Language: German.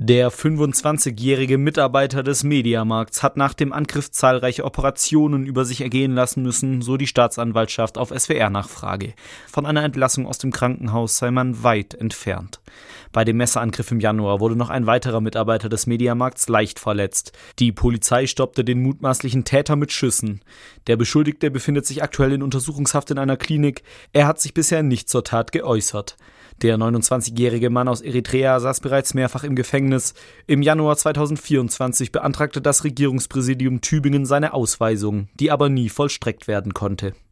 Der 25-jährige Mitarbeiter des Mediamarkts hat nach dem Angriff zahlreiche Operationen über sich ergehen lassen müssen, so die Staatsanwaltschaft auf SWR-Nachfrage. Von einer Entlassung aus dem Krankenhaus sei man weit entfernt. Bei dem Messerangriff im Januar wurde noch ein weiterer Mitarbeiter des Mediamarkts leicht verletzt. Die Polizei stoppte den mutmaßlichen Täter mit Schüssen. Der Beschuldigte befindet sich aktuell in Untersuchungshaft in einer Klinik. Er hat sich bisher nicht zur Tat geäußert. Der 29-jährige Mann aus Eritrea saß bereits mehrfach im Gefängnis. Im Januar 2024 beantragte das Regierungspräsidium Tübingen seine Ausweisung, die aber nie vollstreckt werden konnte.